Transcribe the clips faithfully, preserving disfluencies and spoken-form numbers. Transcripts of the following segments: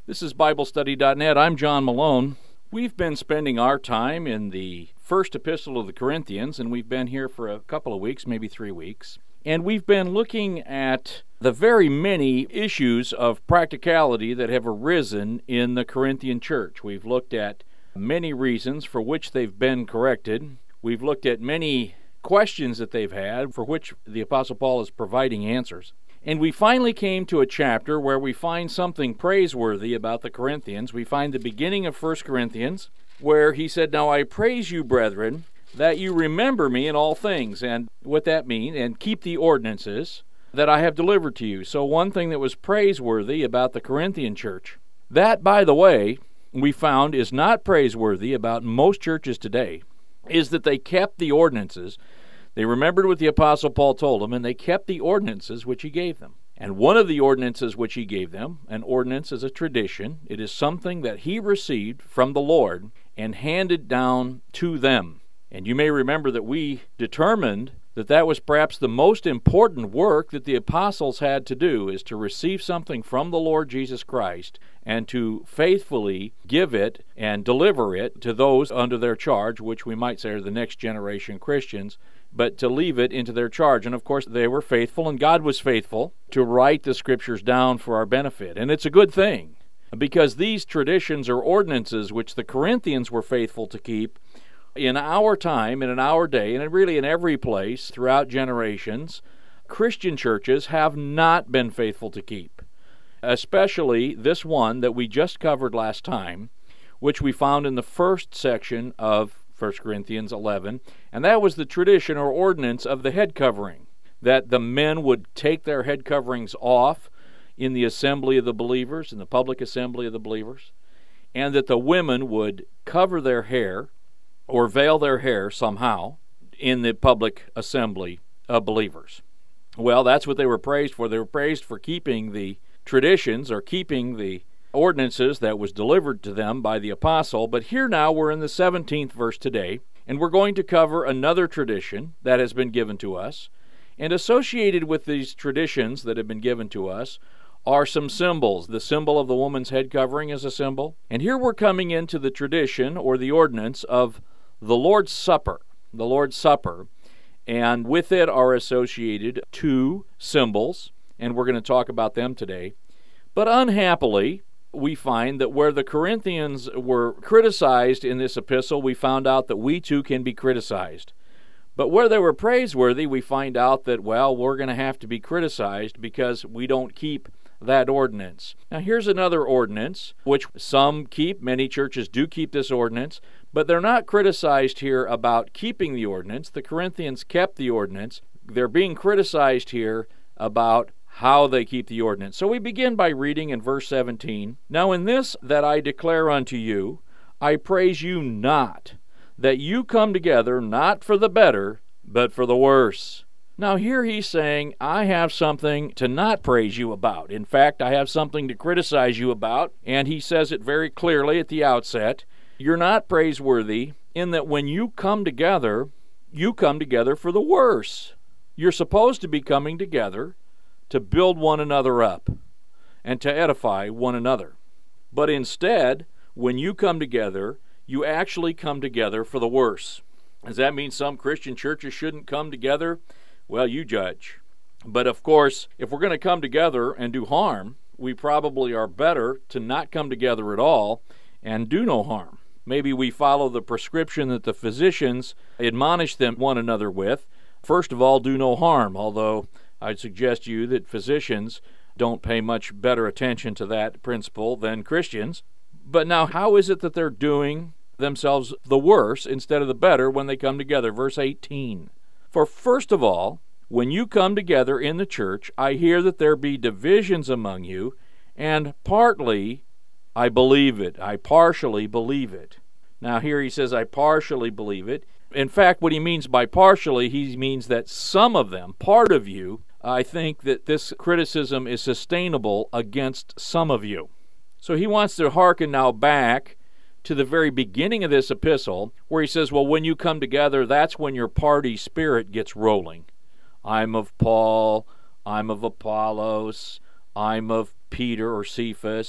This is Bible Study dot net. I'm John Malone. We've been spending our time in the first epistle of the Corinthians, and we've been here for a couple of weeks, maybe three weeks. And we've been looking at the very many issues of practicality that have arisen in the Corinthian church. We've looked at many reasons for which they've been corrected. We've looked at many questions that they've had for which the Apostle Paul is providing answers. And we finally came to a chapter where we find something praiseworthy about the Corinthians. We find the beginning of First Corinthians, where he said, "Now I praise you, brethren, that you remember me in all things," and what that means, and keep the ordinances that I have delivered to you. So one thing that was praiseworthy about the Corinthian church, that, by the way, we found is not praiseworthy about most churches today, is that they kept the ordinances. They remembered what the Apostle Paul told them, and they kept the ordinances which he gave them. And one of the ordinances which he gave them, an ordinance is a tradition. It is something that he received from the Lord and handed down to them. And you may remember that we determined that that was perhaps the most important work that the apostles had to do, is to receive something from the Lord Jesus Christ and to faithfully give it and deliver it to those under their charge, which we might say are the next generation Christians, but to leave it into their charge. And of course they were faithful, and God was faithful to write the Scriptures down for our benefit. And it's a good thing, because these traditions or ordinances which the Corinthians were faithful to keep, in our time, and in our day, and really in every place throughout generations, Christian churches have not been faithful to keep. Especially this one that we just covered last time, which we found in the first section of First Corinthians eleven, and that was the tradition or ordinance of the head covering, that the men would take their head coverings off in the assembly of the believers, in the public assembly of the believers, and that the women would cover their hair or veil their hair somehow in the public assembly of believers. Well, that's what they were praised for. They were praised for keeping the traditions or keeping the ordinances that was delivered to them by the apostle. But here now we're in the seventeenth verse today, and we're going to cover another tradition that has been given to us. And associated with these traditions that have been given to us are some symbols. The symbol of the woman's head covering is a symbol. And here we're coming into the tradition or the ordinance of the Lord's Supper. The Lord's Supper. And with it are associated two symbols, and we're going to talk about them today. But unhappily, we find that where the Corinthians were criticized in this epistle, we found out that we too can be criticized. But where they were praiseworthy, we find out that, well, we're going to have to be criticized because we don't keep that ordinance. Now here's another ordinance, which some keep, many churches do keep this ordinance, but they're not criticized here about keeping the ordinance. The Corinthians kept the ordinance. They're being criticized here about how they keep the ordinance. So we begin by reading in verse seventeen, "Now in this that I declare unto you, I praise you not, that you come together not for the better, but for the worse." Now here he's saying, I have something to not praise you about. In fact, I have something to criticize you about, and he says it very clearly at the outset. You're not praiseworthy in that when you come together, you come together for the worse. You're supposed to be coming together to build one another up and to edify one another. But instead, when you come together, you actually come together for the worse. Does that mean some Christian churches shouldn't come together? Well, you judge. But of course, if we're going to come together and do harm, we probably are better to not come together at all and do no harm. Maybe we follow the prescription that the physicians admonish them one another with. First of all, do no harm, although I'd suggest to you that physicians don't pay much better attention to that principle than Christians. But now, how is it that they're doing themselves the worse instead of the better when they come together? Verse eighteen. "For first of all, when you come together in the church, I hear that there be divisions among you, and partly I believe it." I partially believe it. Now here he says, I partially believe it. In fact, what he means by partially, he means that some of them, part of you, I think that this criticism is sustainable against some of you. So he wants to hearken now back to the very beginning of this epistle, where he says, well, when you come together, that's when your party spirit gets rolling. I'm of Paul, I'm of Apollos, I'm of Peter or Cephas,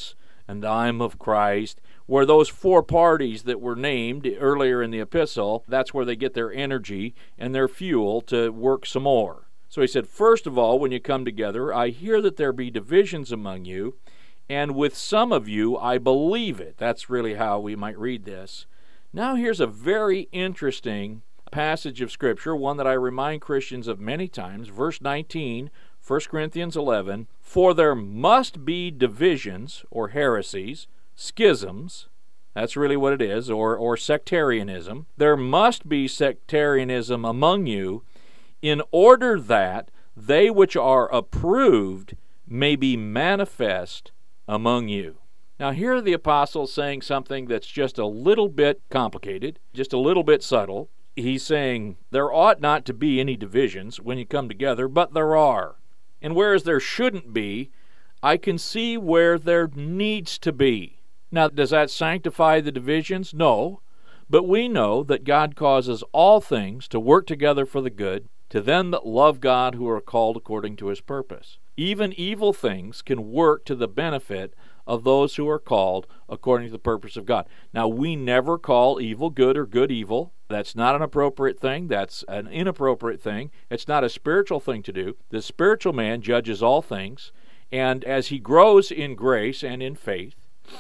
and I'm of Christ, where those four parties that were named earlier in the epistle, that's where they get their energy and their fuel to work some more. So he said, first of all, when you come together, I hear that there be divisions among you, and with some of you I believe it. That's really how we might read this. Now here's a very interesting passage of Scripture, one that I remind Christians of many times. Verse nineteen, First Corinthians eleven, for there must be divisions, or heresies, schisms, that's really what it is, or, or sectarianism. There must be sectarianism among you, in order that they which are approved may be manifest among you. Now here the apostle is saying something that's just a little bit complicated, just a little bit subtle. He's saying there ought not to be any divisions when you come together, but there are. And whereas there shouldn't be, I can see where there needs to be. Now, does that sanctify the divisions? No. But we know that God causes all things to work together for the good, to them that love God, who are called according to his purpose. Even evil things can work to the benefit of those who are called according to the purpose of God. Now, we never call evil good or good evil. That's not an appropriate thing. That's an inappropriate thing. It's not a spiritual thing to do. The spiritual man judges all things, and as he grows in grace and in faith,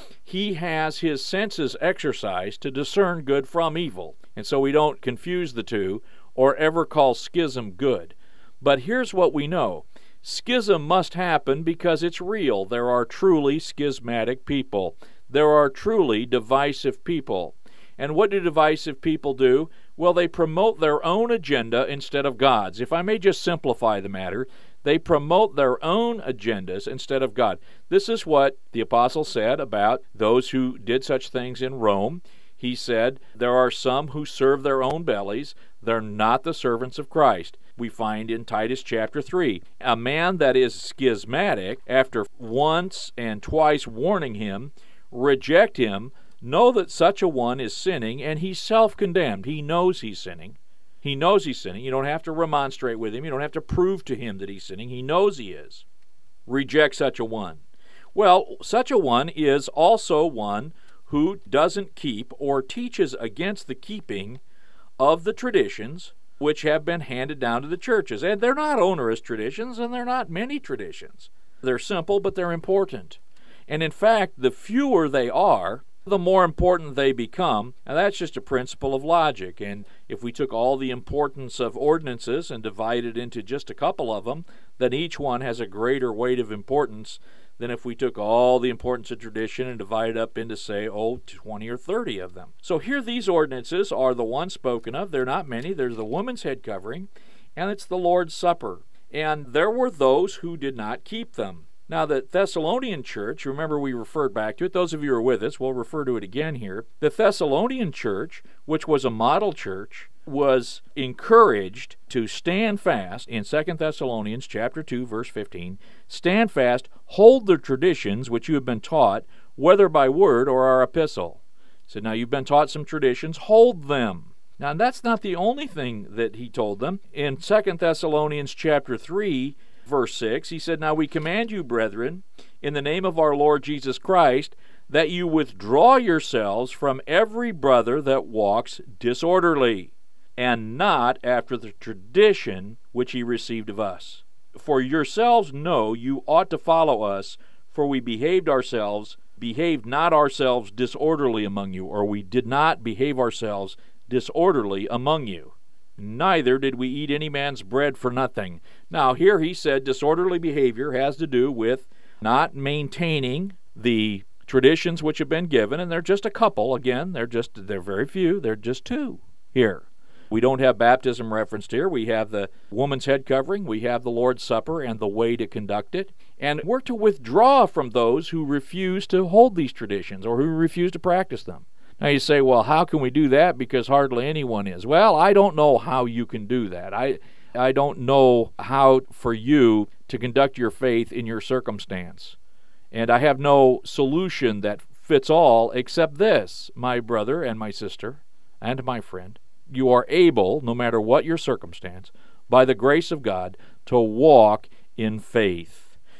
he has his senses exercised to discern good from evil. And so we don't confuse the two or ever call schism good. But here's what we know. Schism must happen because it's real. There are truly schismatic people. There are truly divisive people. And what do divisive people do? Well, they promote their own agenda instead of God's. If I may just simplify the matter, they promote their own agendas instead of God. This is what the apostle said about those who did such things in Rome. He said, there are some who serve their own bellies. They're not the servants of Christ. We find in Titus chapter three, a man that is schismatic, after once and twice warning him, reject him, know that such a one is sinning, and he's self-condemned. He knows he's sinning. He knows he's sinning. You don't have to remonstrate with him. You don't have to prove to him that he's sinning. He knows he is. Reject such a one. Well, such a one is also one who doesn't keep or teaches against the keeping of the traditions which have been handed down to the churches. And they're not onerous traditions, and they're not many traditions. They're simple, but they're important. And in fact, the fewer they are, the more important they become. And that's just a principle of logic. And if we took all the importance of ordinances and divided into just a couple of them, then each one has a greater weight of importance than if we took all the importance of tradition and divided up into, say, oh, twenty or thirty of them. So here these ordinances are the ones spoken of. They're not many. There's the woman's head covering, and it's the Lord's Supper. And there were those who did not keep them. Now, the Thessalonian church, remember we referred back to it. Those of you who are with us, we'll refer to it again here. The Thessalonian church, which was a model church, was encouraged to stand fast in Second Thessalonians chapter two, verse fifteen. Stand fast, hold the traditions which you have been taught, whether by word or our epistle. So now you've been taught some traditions, hold them. Now that's not the only thing that he told them. In Second Thessalonians chapter three, verse six, he said, now we command you, brethren, in the name of our Lord Jesus Christ, that you withdraw yourselves from every brother that walks disorderly, and not after the tradition which he received of us. For yourselves know you ought to follow us, for we behaved ourselves, behaved not ourselves disorderly among you, or we did not behave ourselves disorderly among you. Neither did we eat any man's bread for nothing. Now here he said disorderly behavior has to do with not maintaining the traditions which have been given, and they're just a couple. Again, they're just they're very few. They're just two here. We don't have baptism referenced here. We have the woman's head covering. We have the Lord's Supper and the way to conduct it. And we're to withdraw from those who refuse to hold these traditions or who refuse to practice them. Now you say, well, how can we do that? Because hardly anyone is. Well, I don't know how you can do that. I, I don't know how for you to conduct your faith in your circumstance. And I have no solution that fits all except this, my brother and my sister and my friend. You are able, no matter what your circumstance, by the grace of God, to walk in faith.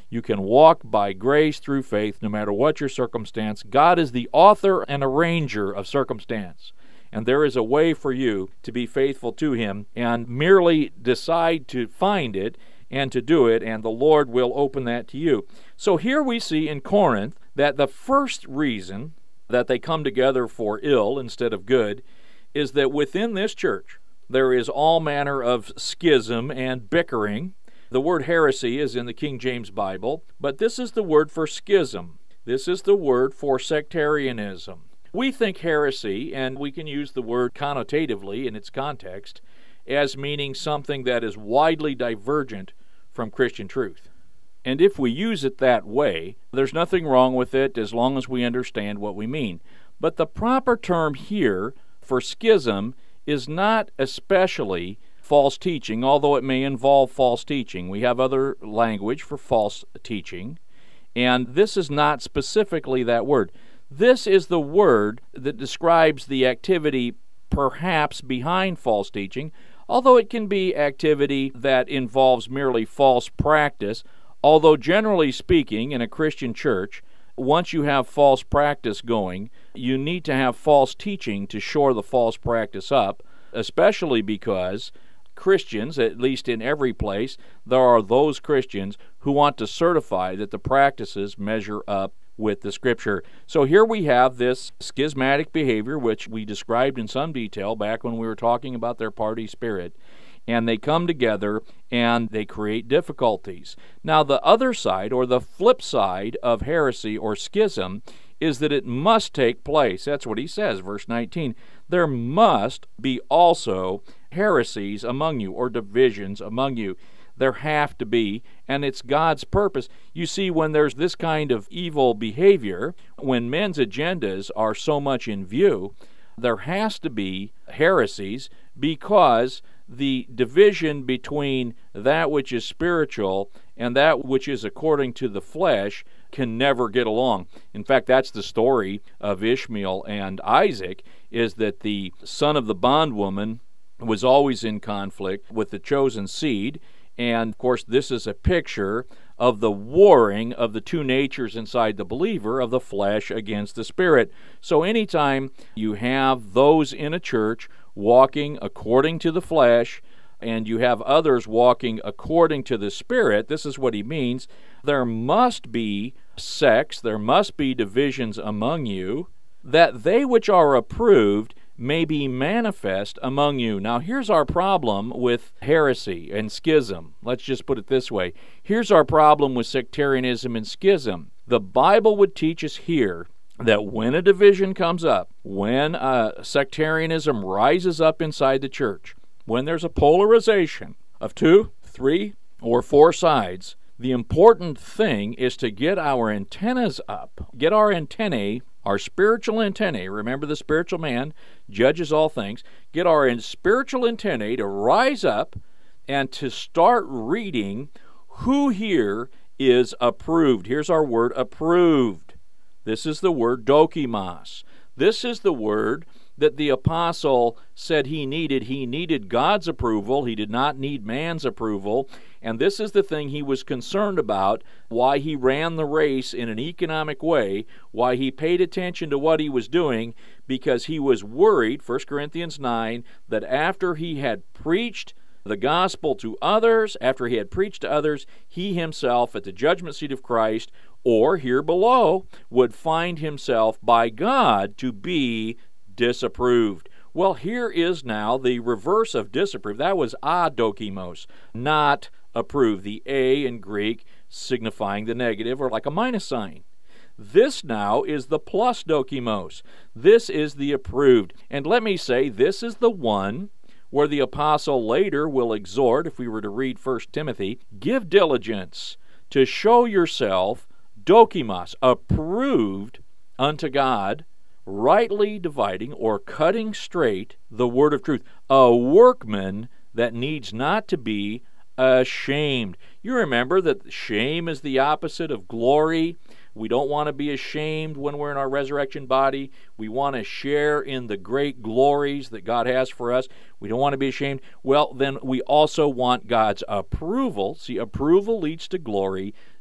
You can walk by grace through faith no matter what your circumstance. God is the author and arranger of circumstance. And there is a way for you to be faithful to Him and merely decide to find it and to do it, and the Lord will open that to you. So here we see in Corinth that the first reason that they come together for ill instead of good is that within this church there is all manner of schism and bickering. The word heresy is in the King James Bible, but this is the word for schism. This is the word for sectarianism. We think heresy, and we can use the word connotatively in its context, as meaning something that is widely divergent from Christian truth. And if we use it that way, there's nothing wrong with it as long as we understand what we mean. But the proper term here for schism is not especially false teaching, although it may involve false teaching. We have other language for false teaching, and this is not specifically that word. This is the word that describes the activity perhaps behind false teaching, although it can be activity that involves merely false practice. Although generally speaking, in a Christian church, once you have false practice going, you need to have false teaching to shore the false practice up, especially because Christians, at least in every place, there are those Christians who want to certify that the practices measure up with the Scripture. So here we have this schismatic behavior, which we described in some detail back when we were talking about their party spirit, and they come together and they create difficulties. Now the other side, or the flip side of heresy or schism, is that it must take place. That's what he says, verse nineteen. There must be also heresies among you, or divisions among you. There have to be, and it's God's purpose. You see, when there's this kind of evil behavior, when men's agendas are so much in view, there has to be heresies, because the division between that which is spiritual and that which is according to the flesh can never get along. In fact, that's the story of Ishmael and Isaac, is that the son of the bondwoman was always in conflict with the chosen seed. And, of course, this is a picture of the warring of the two natures inside the believer, of the flesh against the spirit. So anytime you have those in a church walking according to the flesh, and you have others walking according to the Spirit, this is what he means. There must be sects, there must be divisions among you, that they which are approved may be manifest among you. Now here's our problem with heresy and schism. Let's just put it this way. Here's our problem with sectarianism and schism. The Bible would teach us here that when a division comes up, when uh, sectarianism rises up inside the church, when there's a polarization of two, three, or four sides, the important thing is to get our antennas up, get our antennae, our spiritual antennae. Remember, the spiritual man judges all things. Get our spiritual antennae to rise up and to start reading who here is approved. Here's our word, approved. This is the word dokimos. This is the word that the apostle said he needed. He needed God's approval. He did not need man's approval. And this is the thing he was concerned about, why he ran the race in an economic way, why he paid attention to what he was doing, because he was worried, First Corinthians nine, that after he had preached the gospel to others, after he had preached to others, he himself at the judgment seat of Christ, or here below, would find himself by God to be disapproved. Well, here is now the reverse of disapproved. That was adokimos, not approved. The A in Greek signifying the negative, or like a minus sign. This now is the plus dokimos. This is the approved. And let me say, this is the one where the apostle later will exhort, if we were to read First Timothy, give diligence to show yourself dokimos, approved unto God, rightly dividing or cutting straight the word of truth, a workman that needs not to be ashamed. You remember that shame is the opposite of glory. We don't want to be ashamed when we're in our resurrection body. We want to share in the great glories that God has for us. We don't want to be ashamed. Well, then we also want God's approval. See, approval leads to glory.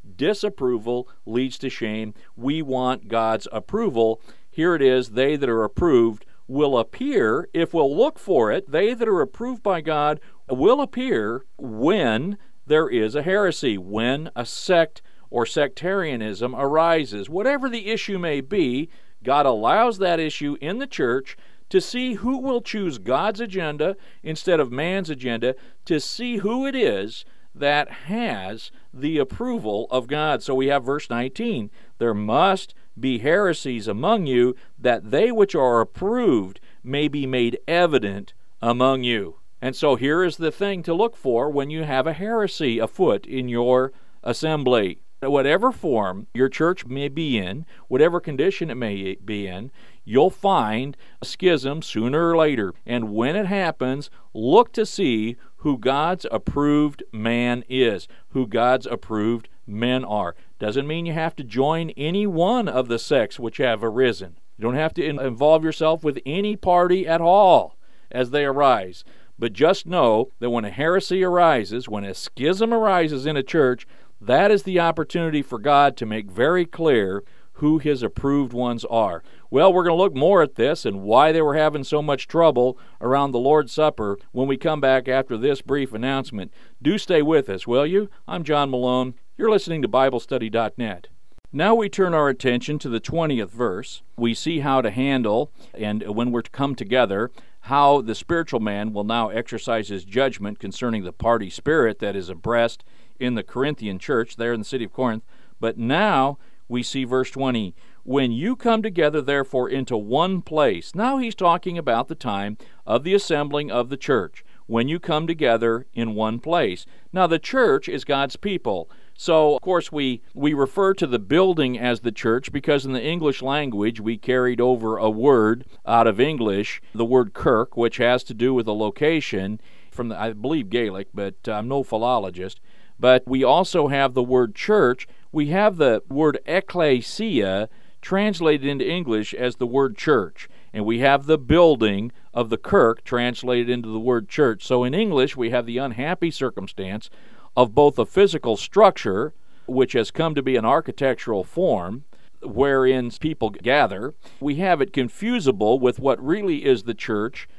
Disapproval leads to shame. We want God's approval. Here it is, they that are approved will appear, if we'll look for it, they that are approved by God will appear when there is a heresy, when a sect or sectarianism arises. Whatever the issue may be, God allows that issue in the church to see who will choose God's agenda instead of man's agenda, to see who it is that has the approval of God. So we have verse nineteen, there must be heresies among you, that they which are approved may be made evident among you. And so here is the thing to look for when you have a heresy afoot in your assembly. Whatever form your church may be in, whatever condition it may be in, you'll find a schism sooner or later. And when it happens, look to see who God's approved man is, who God's approved men are. Doesn't mean you have to join any one of the sects which have arisen. You don't have to involve yourself with any party at all as they arise. But just know that when a heresy arises, when a schism arises in a church, that is the opportunity for God to make very clear who His approved ones are. Well, we're going to look more at this and why they were having so much trouble around the Lord's Supper when we come back after this brief announcement. Do stay with us, will you? I'm John Malone. You're listening to Bible Study dot net. Now we turn our attention to the twentieth verse. We see how to handle, and when we're to come together, how the spiritual man will now exercise his judgment concerning the party spirit that is abreast in the Corinthian church there in the city of Corinth. But now we see verse twenty, when you come together therefore into one place. Now he's talking about the time of the assembling of the church, when you come together in one place. Now the church is God's people. So, of course, we, we refer to the building as the church because in the English language we carried over a word out of English, the word kirk, which has to do with a location from, the, I believe, Gaelic, but I'm no philologist. But we also have the word church. We have the word ecclesia translated into English as the word church. And we have the building of the kirk translated into the word church. So in English we have the unhappy circumstance of both a physical structure, which has come to be an architectural form, wherein people gather. We have it confusable with what really is the church,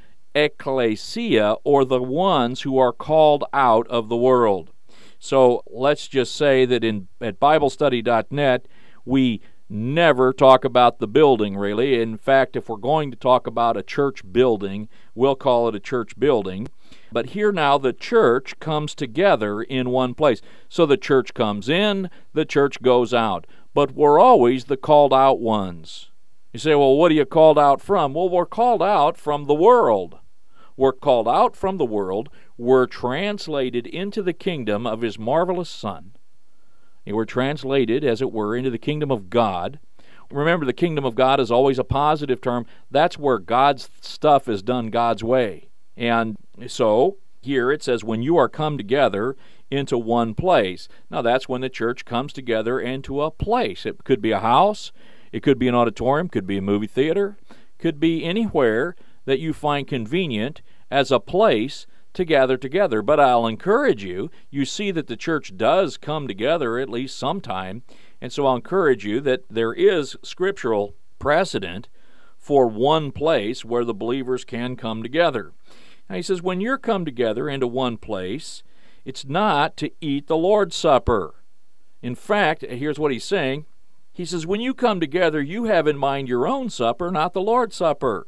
ecclesia, or the ones who are called out of the world. So let's just say that in at Bible Study dot net, we never talk about the building, really. In fact, if we're going to talk about a church building, we'll call it a church building. But here now the church comes together in one place. So the church comes in, the church goes out. But we're always the called out ones. You say, well, what are you called out from? Well, we're called out from the world. We're called out from the world. We're translated into the kingdom of His marvelous Son. And we're translated, as it were, into the kingdom of God. Remember, the kingdom of God is always a positive term. That's where God's stuff is done God's way. And so, here it says, when you are come together into one place. Now, that's when the church comes together into a place. It could be a house. It could be an auditorium. Could be a movie theater. Could be anywhere that you find convenient as a place to gather together. But I'll encourage you, you see that the church does come together at least sometime, and so I'll encourage you that there is scriptural precedent for one place where the believers can come together. Now he says, when you're come together into one place, it's not to eat the Lord's Supper. In fact, here's what he's saying. He says, when you come together, you have in mind your own supper, not the Lord's Supper.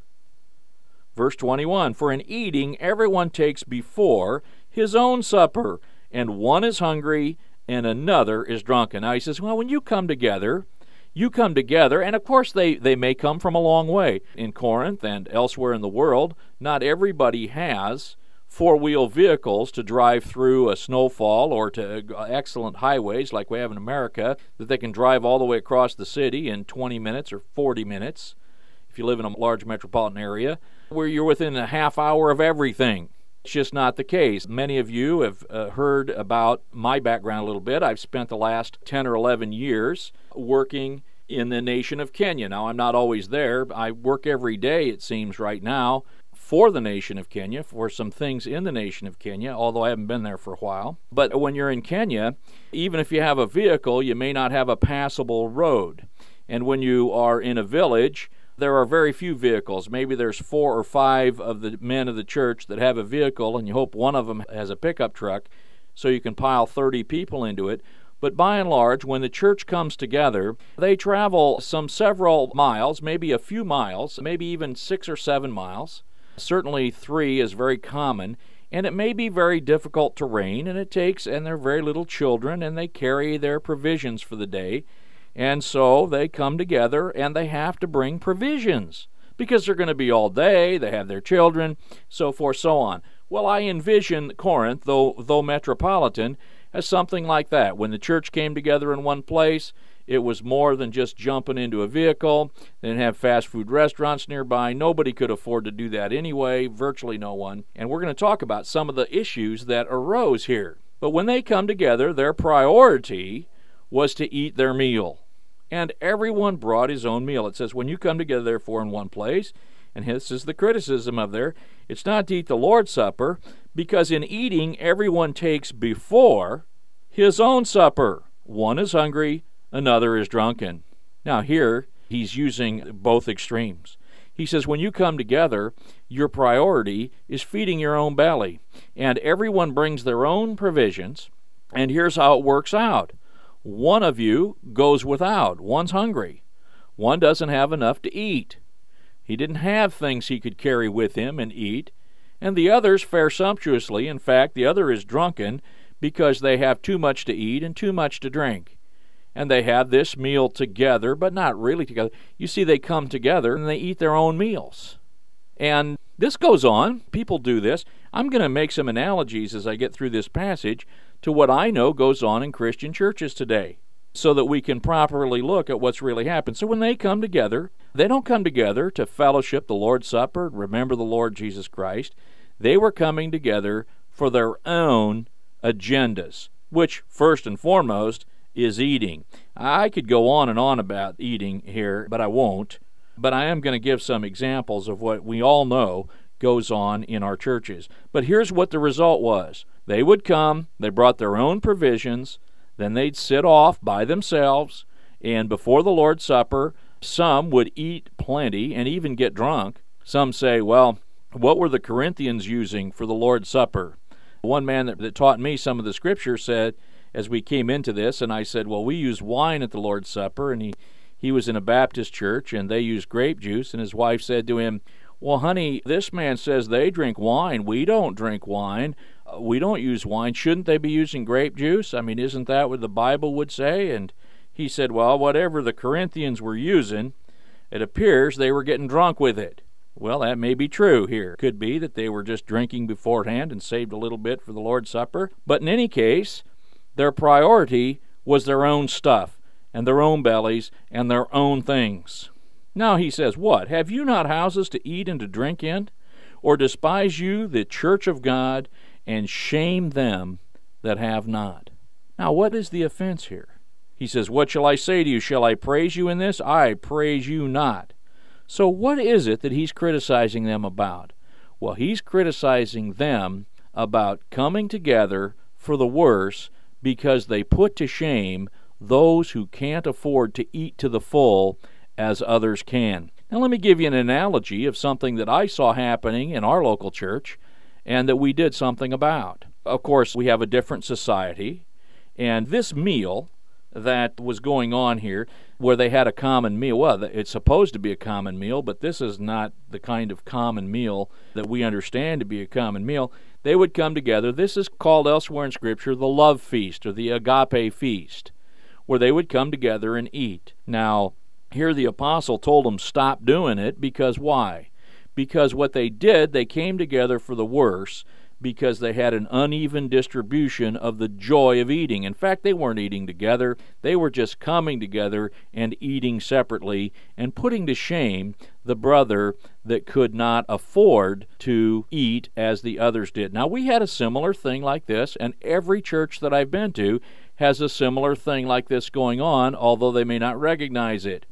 Verse twenty-one, for in eating everyone takes before his own supper, and one is hungry and another is drunken. Now he says, well, when you come together, you come together, and of course they, they may come from a long way. In Corinth and elsewhere in the world, not everybody has four-wheel vehicles to drive through a snowfall or to excellent highways like we have in America that they can drive all the way across the city in twenty minutes or forty minutes if you live in a large metropolitan area, where you're within a half hour of everything. It's just not the case. Many of you have uh, heard about my background a little bit. I've spent the last ten or eleven years working in the nation of Kenya. Now, I'm not always there. I work every day, it seems, right now, for the nation of Kenya, for some things in the nation of Kenya, although I haven't been there for a while. But when you're in Kenya, even if you have a vehicle, you may not have a passable road. And when you are in a village, there are very few vehicles. Maybe there's four or five of the men of the church that have a vehicle, and you hope one of them has a pickup truck so you can pile thirty people into it. But by and large, when the church comes together, they travel some several miles, maybe a few miles, maybe even six or seven miles. Certainly three is very common, and it may be very difficult terrain, and it takes, and they're very little children, and they carry their provisions for the day. And so they come together, and they have to bring provisions, because they're going to be all day, they have their children, so forth, so on. Well, I envision Corinth, though, though metropolitan, as something like that. When the church came together in one place, it was more than just jumping into a vehicle. They didn't have fast food restaurants nearby. Nobody could afford to do that anyway, virtually no one. And we're going to talk about some of the issues that arose here. But when they come together, their priority was to eat their meal. And everyone brought his own meal. It says, when you come together, therefore, in one place, and this is the criticism of there, it's not to eat the Lord's Supper, because in eating, everyone takes before his own supper. One is hungry, another is drunken. Now here, he's using both extremes. He says, when you come together, your priority is feeding your own belly. And everyone brings their own provisions, and here's how it works out. One of you goes without. One's hungry. One doesn't have enough to eat. He didn't have things he could carry with him and eat. And the others fare sumptuously. In fact, the other is drunken because they have too much to eat and too much to drink. And they have this meal together, but not really together. You see, they come together and they eat their own meals. And this goes on. People do this. I'm going to make some analogies as I get through this passage to what I know goes on in Christian churches today, so that we can properly look at what's really happened. So when they come together, they don't come together to fellowship the Lord's Supper, remember the Lord Jesus Christ. They were coming together for their own agendas, which first and foremost is eating. I could go on and on about eating here, but I won't. But I am going to give some examples of what we all know goes on in our churches. But here's what the result was. They would come, they brought their own provisions, then they'd sit off by themselves, and before the Lord's Supper, some would eat plenty and even get drunk. Some say, well, what were the Corinthians using for the Lord's Supper? One man that, that taught me some of the Scripture said, as we came into this, and I said, well, we use wine at the Lord's Supper, and he, he was in a Baptist church, and they use grape juice, and his wife said to him, well, honey, this man says they drink wine. We don't drink wine. Uh, we don't use wine. Shouldn't they be using grape juice? I mean, isn't that what the Bible would say? And he said, well, whatever the Corinthians were using, it appears they were getting drunk with it. Well, that may be true here. Could be that they were just drinking beforehand and saved a little bit for the Lord's Supper. But in any case, their priority was their own stuff and their own bellies and their own things. Now he says, what? Have you not houses to eat and to drink in? Or despise you the church of God and shame them that have not? Now what is the offense here? He says, what shall I say to you? Shall I praise you in this? I praise you not. So what is it that he's criticizing them about? Well, he's criticizing them about coming together for the worse because they put to shame those who can't afford to eat to the full as others can. Now let me give you an analogy of something that I saw happening in our local church and that we did something about. Of course, we have a different society, and this meal that was going on here, where they had a common meal, well, it's supposed to be a common meal, but this is not the kind of common meal that we understand to be a common meal. They would come together. This is called elsewhere in Scripture the love feast or the agape feast, where they would come together and eat. Now, here the apostle told them stop doing it because why? Because what they did, they came together for the worse because they had an uneven distribution of the joy of eating. In fact, they weren't eating together. They were just coming together and eating separately and putting to shame the brother that could not afford to eat as the others did. Now, we had a similar thing like this, and every church that I've been to has a similar thing like this going on, although they may not recognize it.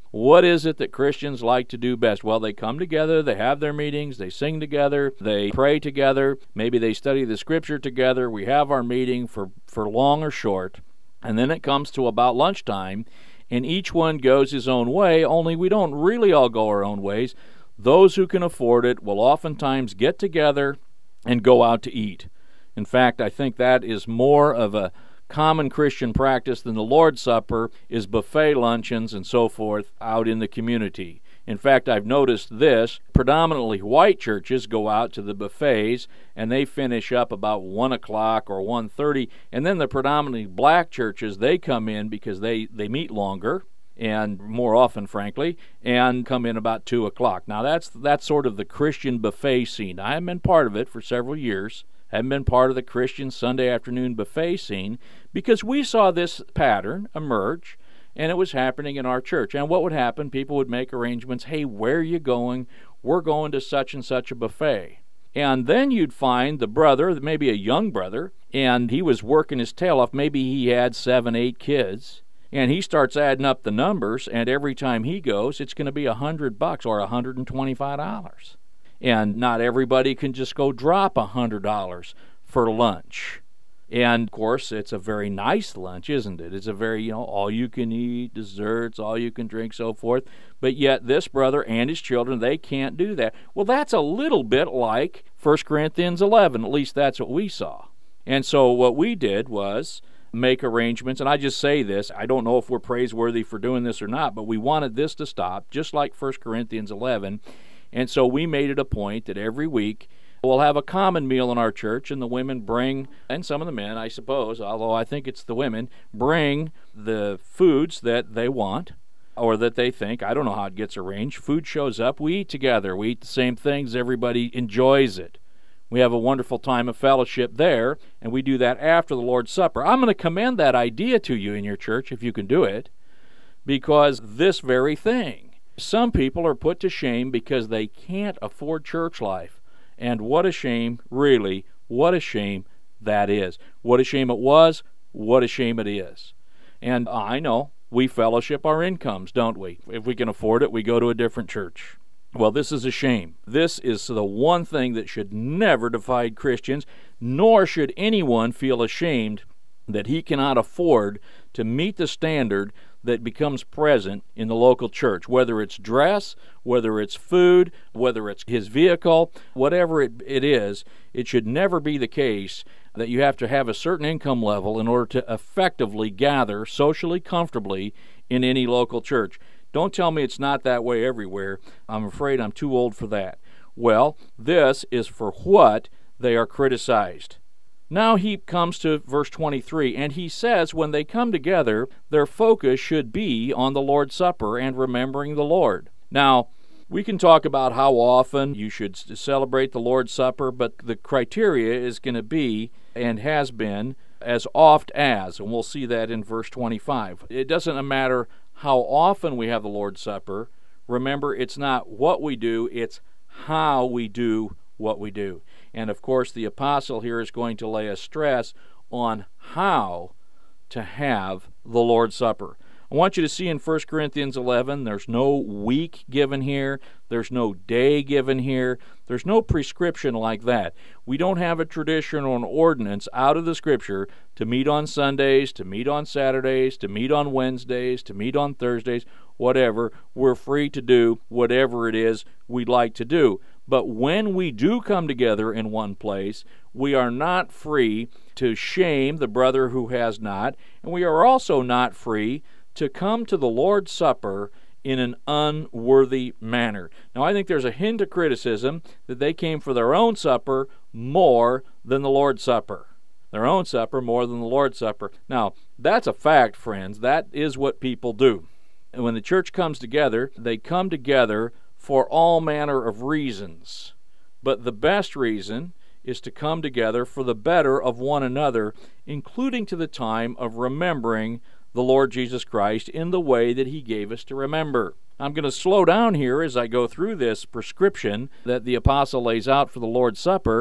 What is it that Christians like to do best? Well, they come together, they have their meetings, they sing together, they pray together, maybe they study the Scripture together, we have our meeting for, for long or short, and then it comes to about lunchtime, and each one goes his own way, only we don't really all go our own ways. Those who can afford it will oftentimes get together and go out to eat. In fact, I think that is more of a common Christian practice than the Lord's Supper is buffet luncheons and so forth out in the community. In fact, I've noticed this. Predominantly white churches go out to the buffets and they finish up about one o'clock or one thirty, and then the predominantly black churches, they come in because they, they meet longer and more often, frankly, and come in about two o'clock. Now, that's, that's sort of the Christian buffet scene. I have been part of it for several years. Haven't been part of the Christian Sunday afternoon buffet scene because we saw this pattern emerge, and it was happening in our church. And what would happen? People would make arrangements. Hey, where are you going? We're going to such and such a buffet. And then you'd find the brother, maybe a young brother, and he was working his tail off. Maybe he had seven, eight kids, and he starts adding up the numbers, and every time he goes, it's going to be a hundred bucks or a hundred and twenty-five dollars. And not everybody can just go drop a hundred dollars for lunch. And, of course, it's a very nice lunch, isn't it? It's a very, you know, all-you-can-eat, desserts, all-you-can-drink, so forth. But yet this brother and his children, they can't do that. Well, that's a little bit like First Corinthians eleven. At least that's what we saw. And so what we did was make arrangements. And I just say this. I don't know if we're praiseworthy for doing this or not, but we wanted this to stop, just like First Corinthians eleven. And so we made it a point that every week we'll have a common meal in our church, and the women bring, and some of the men, I suppose, although I think it's the women, bring the foods that they want or that they think. I don't know how it gets arranged. Food shows up. We eat together. We eat the same things. Everybody enjoys it. We have a wonderful time of fellowship there, and we do that after the Lord's Supper. I'm going to commend that idea to you in your church, if you can do it, because this very thing. Some people are put to shame because they can't afford church life. And what a shame, really, what a shame that is. What a shame it was, what a shame it is. And I know, we fellowship our incomes, don't we? If we can afford it, we go to a different church. Well, this is a shame. This is the one thing that should never divide Christians, nor should anyone feel ashamed that he cannot afford to meet the standard that becomes present in the local church, whether it's dress, whether it's food, whether it's his vehicle, whatever it, it is. It should never be the case that you have to have a certain income level in order to effectively gather socially comfortably in any local church. Don't tell me it's not that way everywhere. I'm afraid I'm too old for that. Well, this is for what they are criticized. Now he comes to verse twenty-three, and he says when they come together, their focus should be on the Lord's Supper and remembering the Lord. Now, we can talk about how often you should celebrate the Lord's Supper, but the criteria is going to be, and has been, as oft as, and we'll see that in verse twenty-five. It doesn't matter how often we have the Lord's Supper. Remember, it's not what we do, it's how we do what we do. And of course, the apostle here is going to lay a stress on how to have the Lord's Supper. I want you to see in First Corinthians eleven, there's no week given here. There's no day given here. There's no prescription like that. We don't have a tradition or an ordinance out of the Scripture to meet on Sundays, to meet on Saturdays, to meet on Wednesdays, to meet on Thursdays, whatever. We're free to do whatever it is we'd like to do. But when we do come together in one place, we are not free to shame the brother who has not, and we are also not free to come to the Lord's Supper in an unworthy manner. Now, I think there's a hint of criticism that they came for their own supper more than the Lord's Supper. Their own supper more than the Lord's Supper. Now, that's a fact, friends. That is what people do. And when the church comes together, they come together for all manner of reasons. But the best reason is to come together for the better of one another, including to the time of remembering the Lord Jesus Christ in the way that He gave us to remember. I'm going to slow down here as I go through this prescription that the apostle lays out for the Lord's Supper,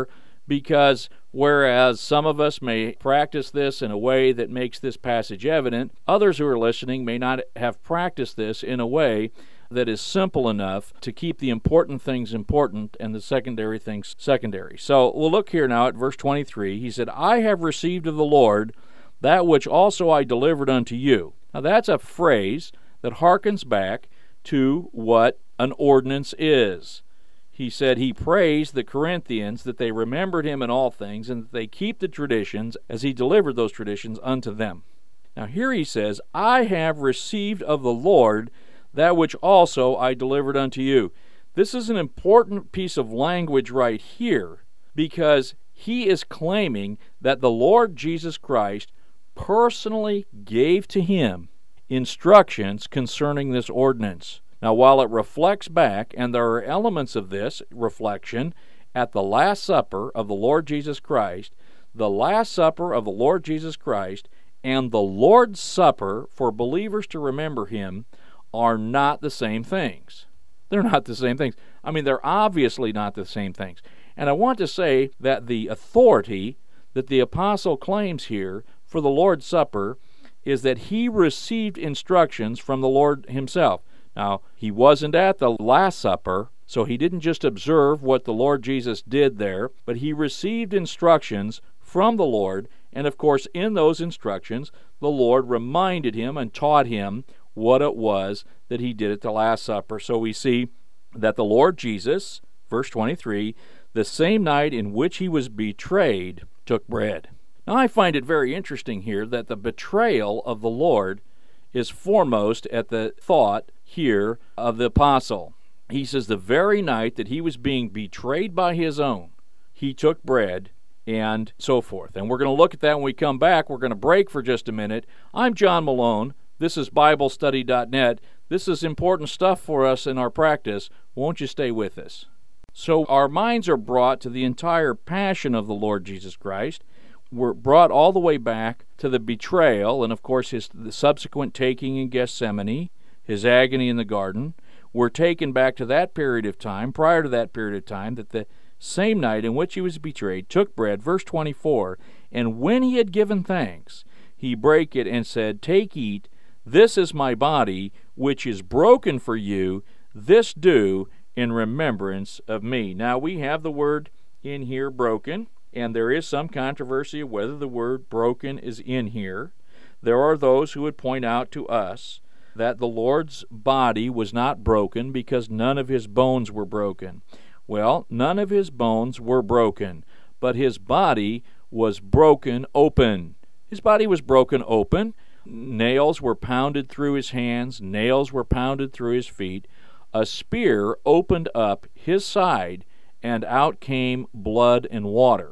because whereas some of us may practice this in a way that makes this passage evident, others who are listening may not have practiced this in a way that is simple enough to keep the important things important and the secondary things secondary. So we'll look here now at verse twenty-three. He said, I have received of the Lord that which also I delivered unto you. Now that's a phrase that harkens back to what an ordinance is. He said he praised the Corinthians that they remembered him in all things and that they keep the traditions as he delivered those traditions unto them. Now here he says, I have received of the Lord that which also I delivered unto you. This is an important piece of language right here because he is claiming that the Lord Jesus Christ personally gave to him instructions concerning this ordinance. Now, while it reflects back, and there are elements of this reflection at the Last Supper of the Lord Jesus Christ, the Last Supper of the Lord Jesus Christ and the Lord's Supper for believers to remember him are not the same things. They're not the same things. I mean, they're obviously not the same things. And I want to say that the authority that the apostle claims here for the Lord's Supper is that he received instructions from the Lord himself. Now, he wasn't at the Last Supper, so he didn't just observe what the Lord Jesus did there, but he received instructions from the Lord, and of course, in those instructions, the Lord reminded him and taught him what it was that he did at the Last Supper. So we see that the Lord Jesus, verse twenty-three, the same night in which he was betrayed, took bread. Now I find it very interesting here that the betrayal of the Lord is foremost at the thought here of the apostle. He says the very night that he was being betrayed by his own, he took bread and so forth. And we're going to look at that when we come back. We're going to break for just a minute. I'm John Malone. This is Bible Study dot net. This is important stuff for us in our practice. Won't you stay with us? So our minds are brought to the entire passion of the Lord Jesus Christ. We're brought all the way back to the betrayal and, of course, his the subsequent taking in Gethsemane, his agony in the garden. We're taken back to that period of time, prior to that period of time, that the same night in which he was betrayed, took bread, verse twenty-four, and when he had given thanks, he brake it and said, Take, eat, this is my body, which is broken for you. This do in remembrance of me. Now, we have the word in here, broken, and there is some controversy of whether the word broken is in here. There are those who would point out to us that the Lord's body was not broken because none of his bones were broken. Well, none of his bones were broken, but his body was broken open. His body was broken open. Nails were pounded through his hands. Nails were pounded through his feet. A spear opened up his side, and out came blood and water.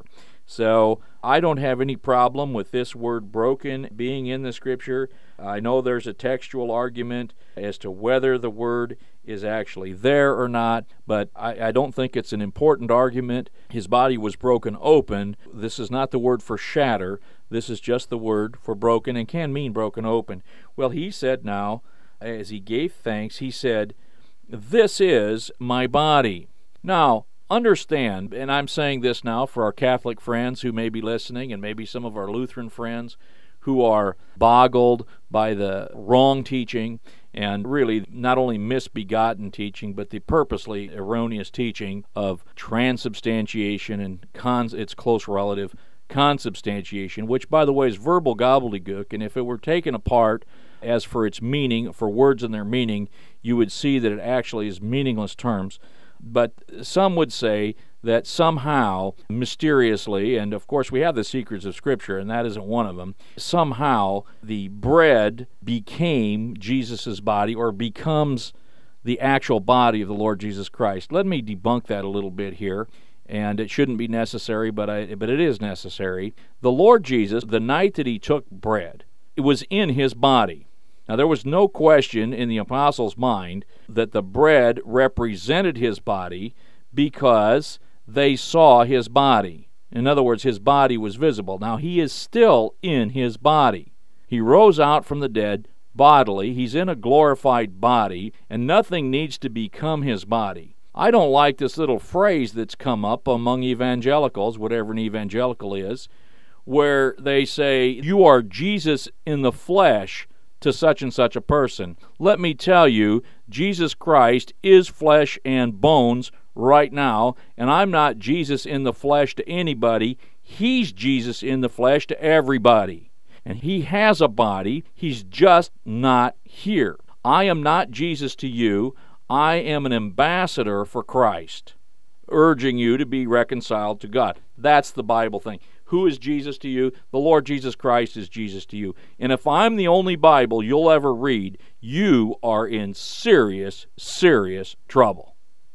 So I don't have any problem with this word broken being in the Scripture. I know there's a textual argument as to whether the word is actually there or not, but I, I don't think it's an important argument. His body was broken open. This is not the word for shatter. This is just the word for broken and can mean broken open. Well, he said now, as he gave thanks, he said, This is my body. Now, understand, and I'm saying this now for our Catholic friends who may be listening and maybe some of our Lutheran friends who are boggled by the wrong teaching and really not only misbegotten teaching, but the purposely erroneous teaching of transubstantiation and cons- its close relative, consubstantiation, which, by the way, is verbal gobbledygook, and if it were taken apart as for its meaning, for words and their meaning, you would see that it actually is meaningless terms. But some would say that somehow, mysteriously, and of course we have the secrets of Scripture, and that isn't one of them, somehow the bread became Jesus' body or becomes the actual body of the Lord Jesus Christ. Let me debunk that a little bit here, and it shouldn't be necessary, but I, but it is necessary. The Lord Jesus, the night that he took bread, it was in his body. Now, there was no question in the apostles' mind that the bread represented his body because they saw his body. In other words, his body was visible. Now, he is still in his body. He rose out from the dead bodily. He's in a glorified body, and nothing needs to become his body. I don't like this little phrase that's come up among evangelicals, whatever an evangelical is, where they say, you are Jesus in the flesh to such and such a person. Let me tell you, Jesus Christ is flesh and bones right now, and I'm not Jesus in the flesh to anybody. He's Jesus in the flesh to everybody. And he has a body. He's just not here. I am not Jesus to you. I am an ambassador for Christ, urging you to be reconciled to God. That's the Bible thing. Who is Jesus to you? The Lord Jesus Christ is Jesus to you. And if I'm the only Bible you'll ever read, you are in serious, serious trouble.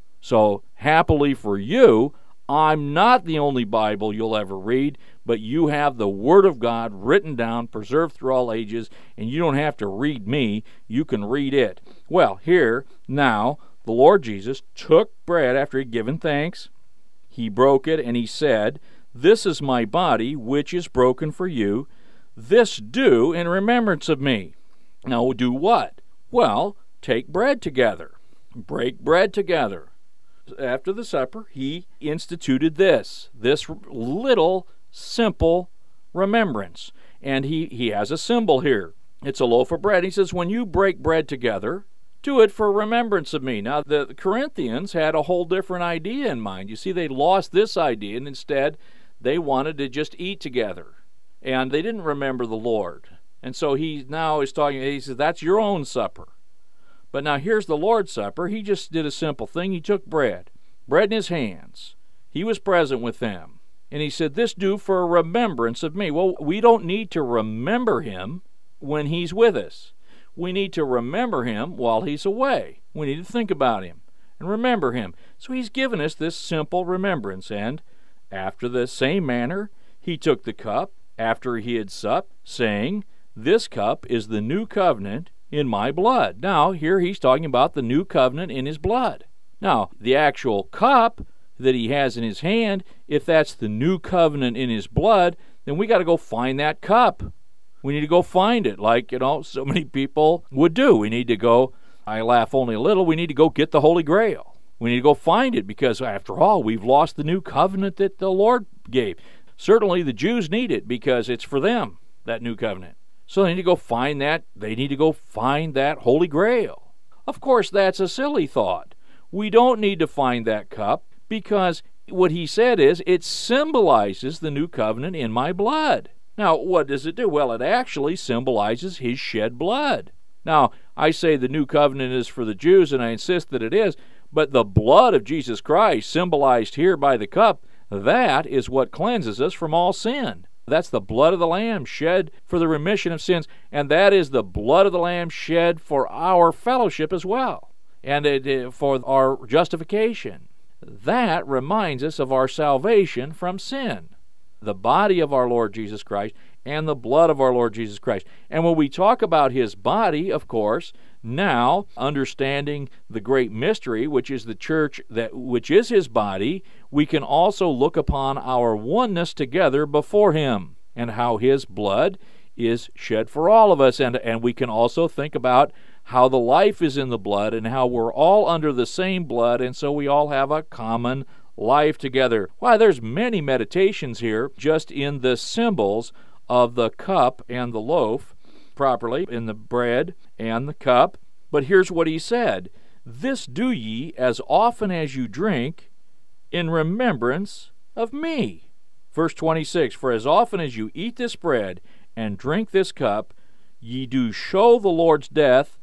So, happily for you, I'm not the only Bible you'll ever read, but you have the Word of God written down, preserved through all ages, and you don't have to read me, you can read it. Well, here, now, the Lord Jesus took bread after he'd given thanks. He broke it, and he said, this is my body, which is broken for you. This do in remembrance of me. Now, do what? Well, take bread together. Break bread together. After the supper, he instituted this, this little simple remembrance. And he, he has a symbol here. It's a loaf of bread. He says, when you break bread together, do it for remembrance of me. Now, the Corinthians had a whole different idea in mind. You see, they lost this idea, and instead they wanted to just eat together. And they didn't remember the Lord. And so he now is talking, he says, that's your own supper. But now here's the Lord's Supper. He just did a simple thing. He took bread, bread in his hands. He was present with them. And he said, this do for a remembrance of me. Well, we don't need to remember him when he's with us. We need to remember him while he's away. We need to think about him and remember him. So he's given us this simple remembrance. And after the same manner, he took the cup after he had supped, saying, this cup is the new covenant in my blood. Now, here he's talking about the new covenant in his blood. Now, the actual cup that he has in his hand, if that's the new covenant in his blood, then we got to go find that cup. We need to go find it, like, you know, so many people would do. We need to go, I laugh only a little, we need to go get the Holy Grail. We need to go find it because, after all, we've lost the new covenant that the Lord gave. Certainly the Jews need it because it's for them, that new covenant. So they need to go find that, they need to go find that Holy Grail. Of course, that's a silly thought. We don't need to find that cup because what he said is, it symbolizes the new covenant in my blood. Now, what does it do? Well, it actually symbolizes his shed blood. Now, I say the new covenant is for the Jews, and I insist that it is, but the blood of Jesus Christ, symbolized here by the cup, that is what cleanses us from all sin. That's the blood of the Lamb shed for the remission of sins, and that is the blood of the Lamb shed for our fellowship as well, and it, for our justification. That reminds us of our salvation from sin. The body of our Lord Jesus Christ and the blood of our Lord Jesus Christ. And when we talk about his body, of course, now understanding the great mystery, which is the church, that which is his body, we can also look upon our oneness together before him and how his blood is shed for all of us. And, and we can also think about how the life is in the blood and how we're all under the same blood, and so we all have a common life together. Why, there's many meditations here just in the symbols of the cup and the loaf, properly, in the bread and the cup. But here's what he said, this do ye as often as you drink in remembrance of me. Verse twenty-six, for as often as you eat this bread and drink this cup, ye do show the Lord's death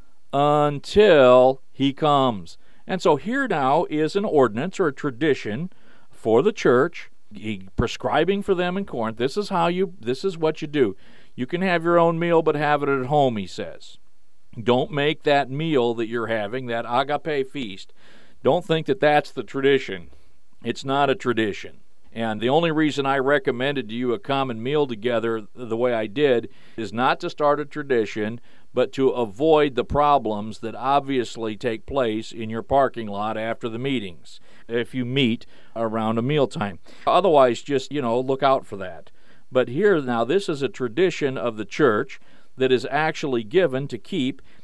until he comes. And so here now is an ordinance or a tradition for the church, prescribing for them in Corinth. This is how you, this is what you do. You can have your own meal, but have it at home, he says. Don't make that meal that you're having, that agape feast. Don't think that that's the tradition. It's not a tradition. And the only reason I recommended to you a common meal together the way I did is not to start a tradition, but to avoid the problems that obviously take place in your parking lot after the meetings, if you meet around a mealtime. Otherwise, just, you know, look out for that. But here now, this is a tradition of the church that is actually given to keep,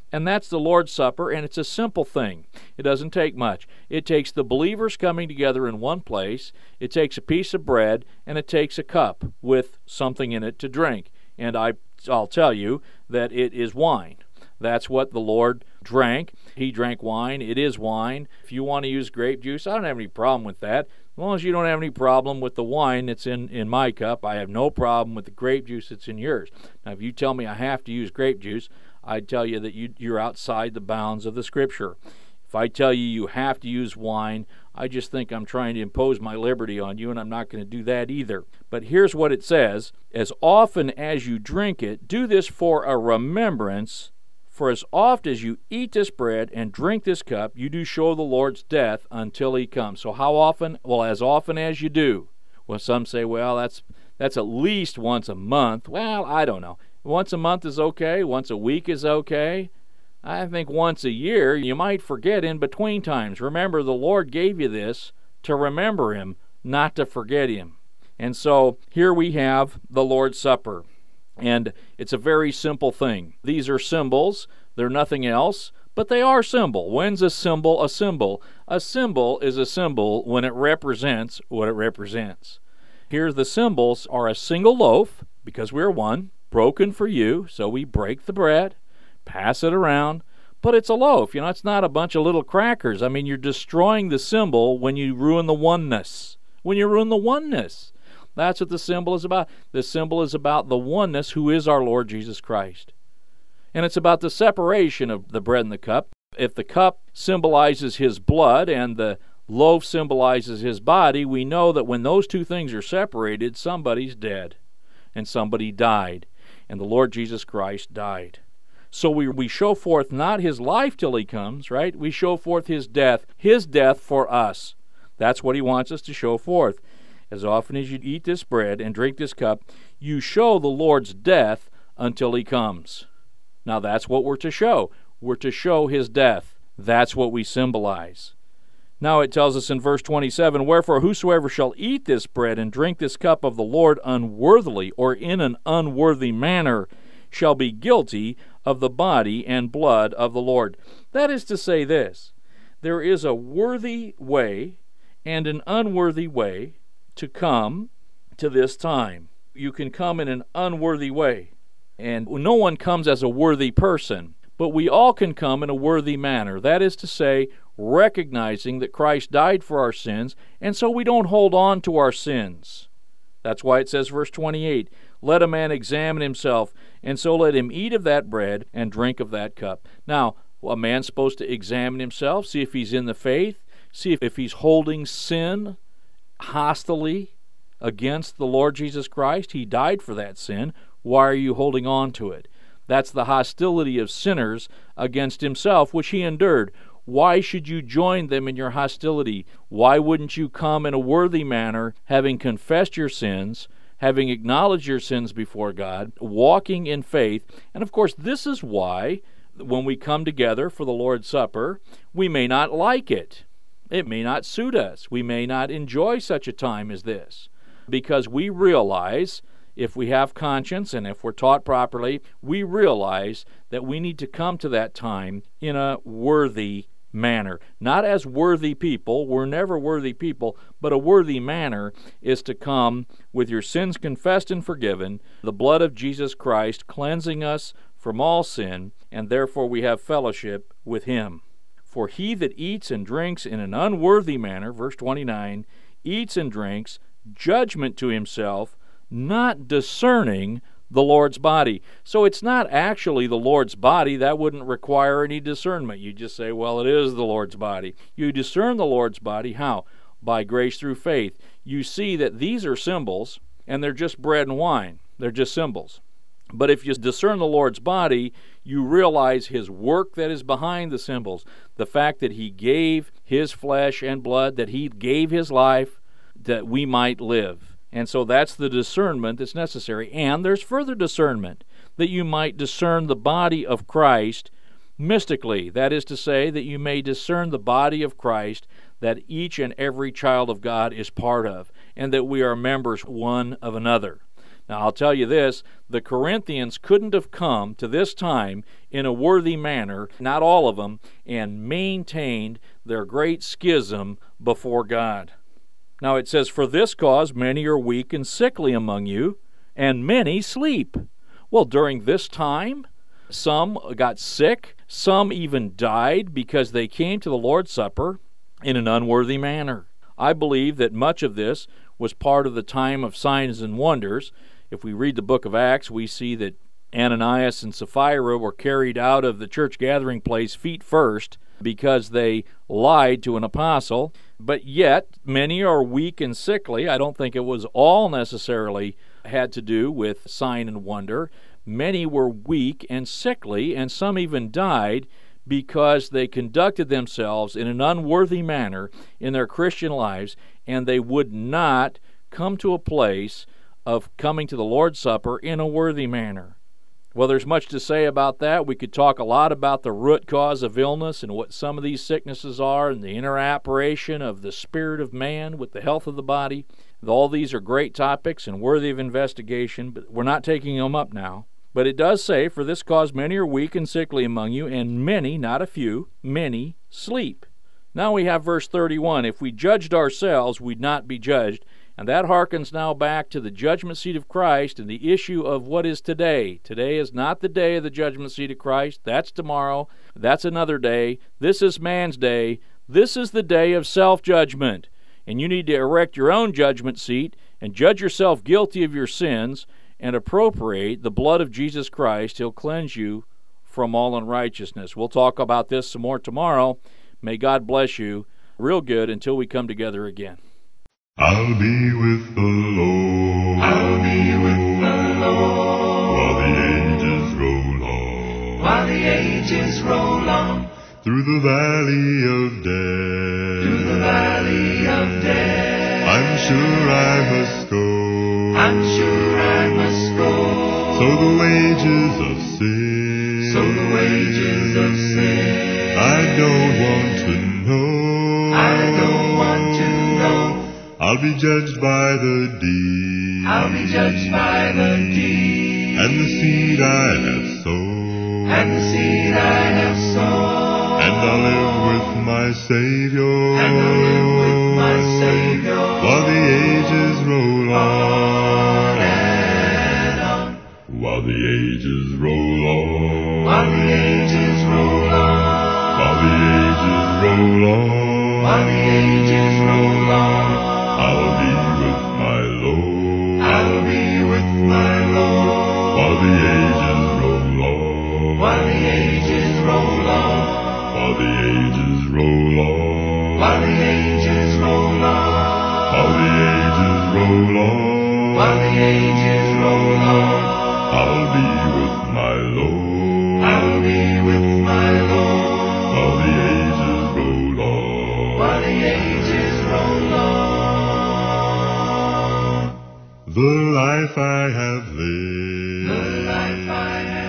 And that's the Lord's Supper, and it's a simple thing. It doesn't take much. It takes the believers coming together in one place, it takes a piece of bread, and it takes a cup with something in it to drink. And I, I'll tell you that it is wine. That's what the Lord drank. He drank wine. It is wine. If you want to use grape juice, I don't have any problem with that. As long as you don't have any problem with the wine that's in, in my cup, I have no problem with the grape juice that's in yours. Now, if you tell me I have to use grape juice, I'd tell you that you, you're outside the bounds of the Scripture. If I tell you you have to use wine, I just think I'm trying to impose my liberty on you, and I'm not going to do that either. But here's what it says: as often as you drink it, do this for a remembrance. For as oft as you eat this bread and drink this cup, you do show the Lord's death until he comes. So how often? Well, as often as you do. Well, some say, well, that's that's at least once a month. Well, I don't know. Once a month is okay. Once a week is okay. I think once a year, you might forget in between times. Remember, the Lord gave you this to remember him, not to forget him. And so here we have the Lord's Supper. And it's a very simple thing. These are symbols. They're nothing else, but they are symbol. When's a symbol a symbol? A symbol is a symbol when it represents what it represents. Here the symbols are a single loaf, because we're one, broken for you, so we break the bread, pass it around, but it's a loaf. You know, it's not a bunch of little crackers. I mean, you're destroying the symbol when you ruin the oneness. When you ruin the oneness. That's what the symbol is about. The symbol is about the oneness who is our Lord Jesus Christ. And it's about the separation of the bread and the cup. If the cup symbolizes his blood and the loaf symbolizes his body, we know that when those two things are separated, somebody's dead and somebody died. And the Lord Jesus Christ died. So we, we show forth not his life till he comes, right? We show forth his death, his death for us. That's what he wants us to show forth. As often as you eat this bread and drink this cup, you show the Lord's death until he comes. Now that's what we're to show. We're to show his death. That's what we symbolize. Now it tells us in verse twenty-seven, wherefore whosoever shall eat this bread and drink this cup of the Lord unworthily or in an unworthy manner shall be guilty of the body and blood of the Lord. That is to say this: there is a worthy way and an unworthy way to come to this time. You can come in an unworthy way, and no one comes as a worthy person, but we all can come in a worthy manner. That is to say, recognizing that Christ died for our sins, and so we don't hold on to our sins. That's why it says, verse twenty-eight, let a man examine himself, and so let him eat of that bread and drink of that cup. Now, a man's supposed to examine himself, see if he's in the faith, see if, if he's holding sin hostilely against the Lord Jesus Christ. He died for that sin. Why are you holding on to it? That's the hostility of sinners against himself, which he endured. Why should you join them in your hostility? Why wouldn't you come in a worthy manner, having confessed your sins, having acknowledged your sins before God, walking in faith? And of course, this is why when we come together for the Lord's Supper, we may not like it. It may not suit us. We may not enjoy such a time as this, because we realize, if we have conscience and if we're taught properly, we realize that we need to come to that time in a worthy manner. Not as worthy people. We're never worthy people, but a worthy manner is to come with your sins confessed and forgiven, the blood of Jesus Christ cleansing us from all sin, and therefore we have fellowship with him. For he that eats and drinks in an unworthy manner, verse twenty-nine, eats and drinks judgment to himself, not discerning the Lord's body. So it's not actually the Lord's body. That wouldn't require any discernment. You just say, well, it is the Lord's body. You discern the Lord's body. How? By grace through faith. You see that these are symbols, and they're just bread and wine. They're just symbols. But if you discern the Lord's body, you realize his work that is behind the symbols. The fact that he gave his flesh and blood, that he gave his life, that we might live. And so that's the discernment that's necessary. And there's further discernment, that you might discern the body of Christ mystically. That is to say, that you may discern the body of Christ that each and every child of God is part of, and that we are members one of another. Now, I'll tell you this, the Corinthians couldn't have come to this time in a worthy manner, not all of them, and maintained their great schism before God. Now it says, "For this cause many are weak and sickly among you, and many sleep." Well, during this time, some got sick, some even died because they came to the Lord's Supper in an unworthy manner. I believe that much of this was part of the time of signs and wonders. If we read the book of Acts, we see that Ananias and Sapphira were carried out of the church gathering place feet first because they lied to an apostle. But yet, many are weak and sickly. I don't think it was all necessarily had to do with sign and wonder. Many were weak and sickly, and some even died because they conducted themselves in an unworthy manner in their Christian lives, and they would not come to a place of coming to the Lord's Supper in a worthy manner. Well, there's much to say about that. We could talk a lot about the root cause of illness and what some of these sicknesses are and the interoperation of the spirit of man with the health of the body. All these are great topics and worthy of investigation, but we're not taking them up now. But it does say, "For this cause many are weak and sickly among you, and many," not a few, "many sleep." Now we have verse thirty-one, "If we judged ourselves, we'd not be judged." And that harkens now back to the judgment seat of Christ and the issue of what is today. Today is not the day of the judgment seat of Christ. That's tomorrow. That's another day. This is man's day. This is the day of self-judgment. And you need to erect your own judgment seat and judge yourself guilty of your sins and appropriate the blood of Jesus Christ. He'll cleanse you from all unrighteousness. We'll talk about this some more tomorrow. May God bless you real good until we come together again. I'll be with the Lord. I'll be with the Lord. While the ages roll on. While the ages roll on. Through the valley of death. Through the valley of death. I'm sure I must go. I'm sure I must go. So the wages of sin. So the wages of sin. I don't want to know. I don't want to know. I'll be judged by the deed. I'll be judged by the deed. And the seed I have sown. And the seed I have sown. And I'll live with my Savior. And I'll live with my Savior. While the ages roll on. And on. While the ages roll on. While the ages roll on. While the ages roll on. While the ages roll on. I'll be with my Lord. I'll be with my Lord. While the ages roll on. While the ages roll on. While the ages roll on. While the ages roll on. While the ages roll on. While the ages roll on. I'll be with my Lord. I'll be with my Lord. While the ages roll on. While the ages roll on. The life I have lived. The life I have